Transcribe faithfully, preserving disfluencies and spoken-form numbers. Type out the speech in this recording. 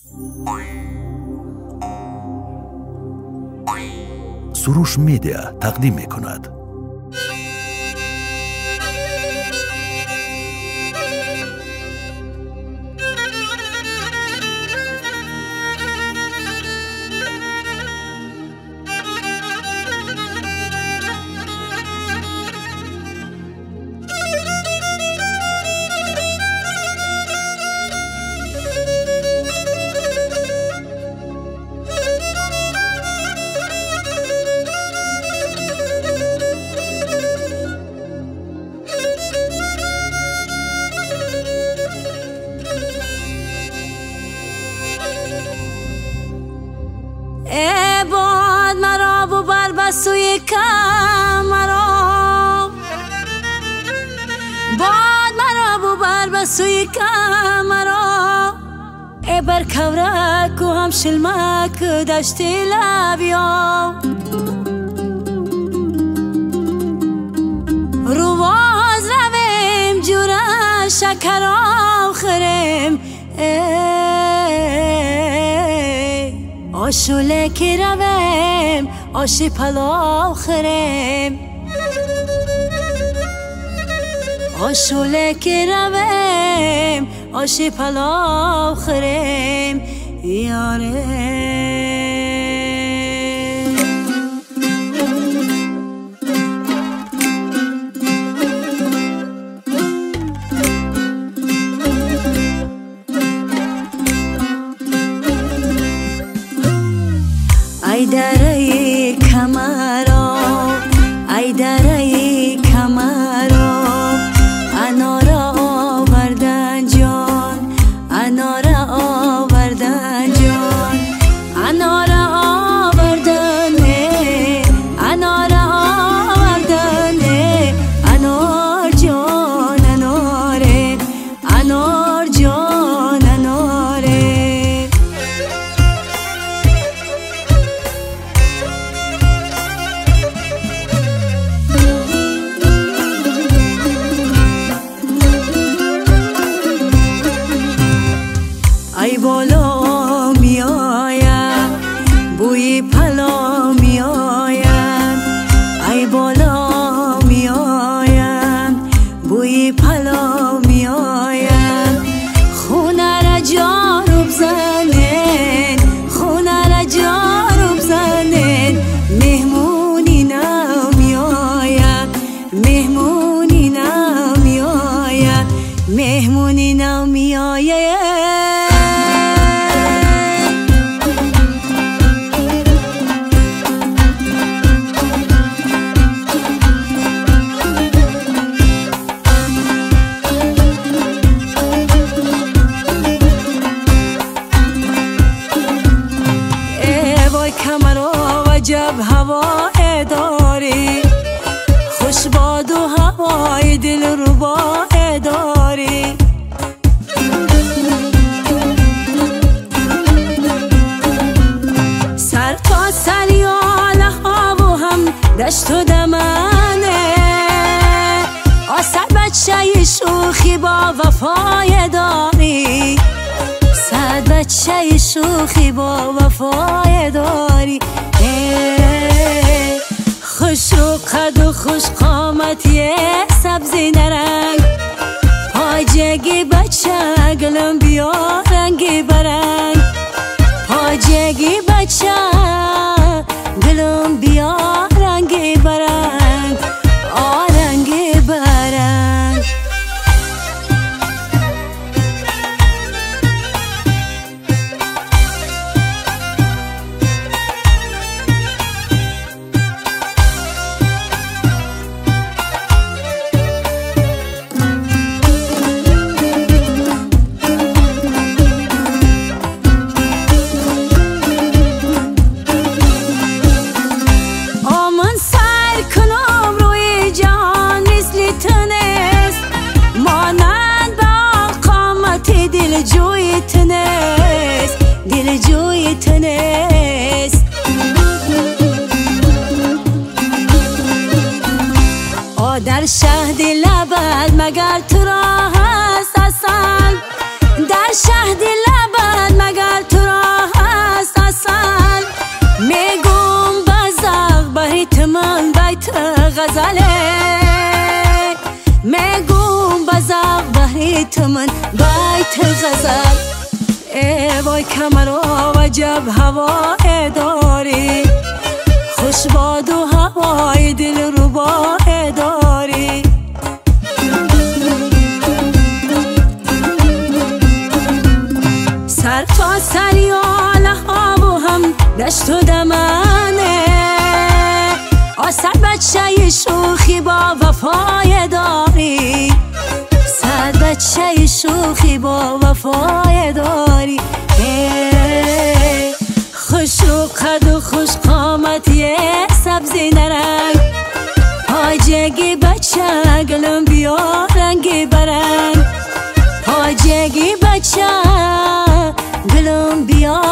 سروش میدیا تقدیم میکند. ای باد مرا ببر به سوی کمرا، باد مرا ببر به سوی کمرا، ای بر کورک و هم شلمک دشتی لبیا، رواز رویم جوره شکر آخرم، آشوله که رویم آشی پلاو خریم، آشوله که رویم آشی پلاو خریم یاره. ای دره کمرا، ای دره کمرا، انارا آوردن جان، انارا آوردن جان، انارا آوردن نه، انارا آوردن نه، انار جان اناره، انار جان اناره. ای بالا می آیم بوی پلا می آیم، ای بالا می آیم بوی پلا می آیم، خونه را جارو بزنین، خونه را جارو بزنین، مهمونی نمی آیم، مهمونی نمی آیم، مهمونی نمی آیم. عجب هوای داری، خوش باد و هوای دل ربا داری، سر تا سر یاله ها و هم دشت و دمنه، آسد بچه شوخی با وفای داری، صد بچه شوخی با وفای داری، خوش رو قد و خوش قامتی سبزی نرنگ، پاجگی بچه گلم بیا رنگی برنگ، پاجگی بچه گلم بیا رنگی برنگ، آرنگی برنگ. در شهد لبت مگر تو را هست اصل، در شهد لبت مگر تو بیت غزل. ای وای کمرا وجب هوای داری، خوش باد و هوای دل ربای داری. سر تا سر یاله ها و هم دشت و دمنه، آسد بچه شوخی با وفای داری. صد بچه شوخی با وفای داری. خوش و قد و خوش قامتی سبزی نرنگ، حاجگی بچه گلم بیا رنگی برنگ. حاجگی بچه گلم بیا